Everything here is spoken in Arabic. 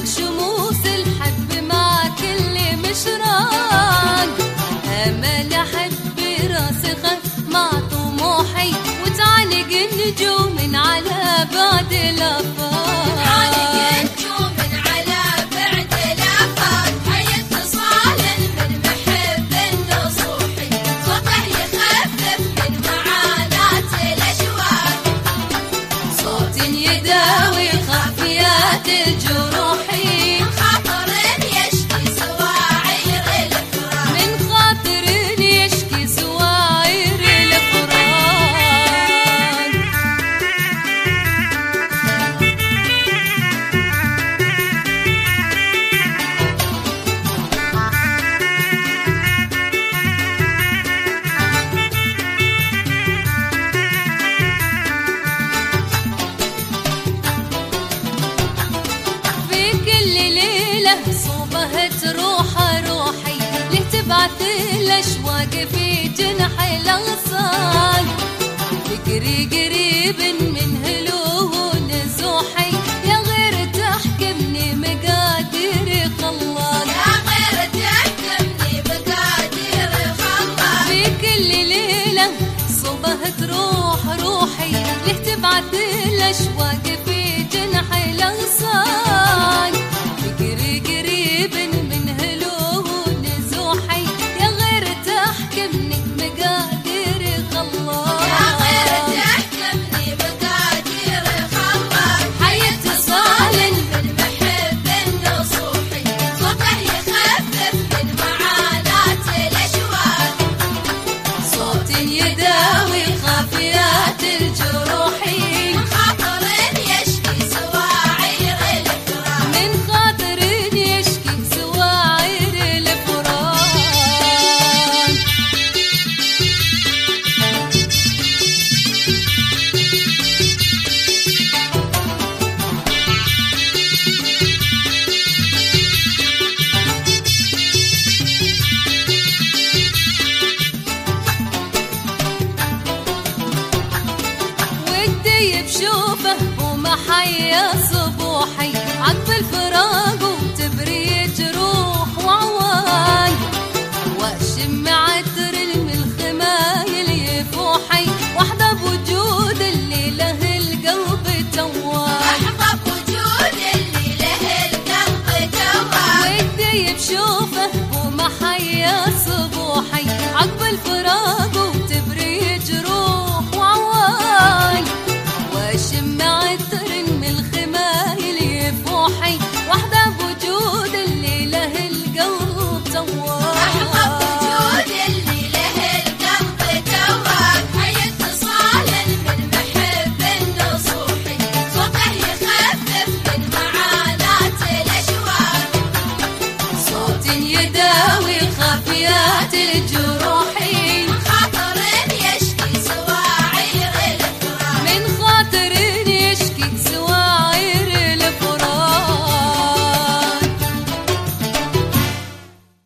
شموس الحب مع كل مشراق، امل احب راسخه مع طموحي وتعانق النجوم من على بعد الافاق. يداوي خافيات جروحي من خاطر يشكي سواعير الفراق، من خاطر يشكي سواعير الفراق. صوبها تروح روحي ليه تبعث الاشواق في جنح الاغصان، فكري قريب من هلوه نزوحي يا غير تحكمني مقادير خلاق، يا غير تحكمني مقادير خلاق. في كل ليله صوبها تروح روحي ليه تبعث الاشواق في جنح الاغصان، من هلوه نزوحي يا غير تحكمني مقادير خلاق، يا غير تحكمني مقادير خلاق. حي اتصال من محب نصوحي صوته يخفف من معاناة الاشواق، صوت يداوي خافيات الجروحي من خاطر يشكي سواعير الفراق، من خاطر بشوفه وما حيا صبوحي عقب الفراق.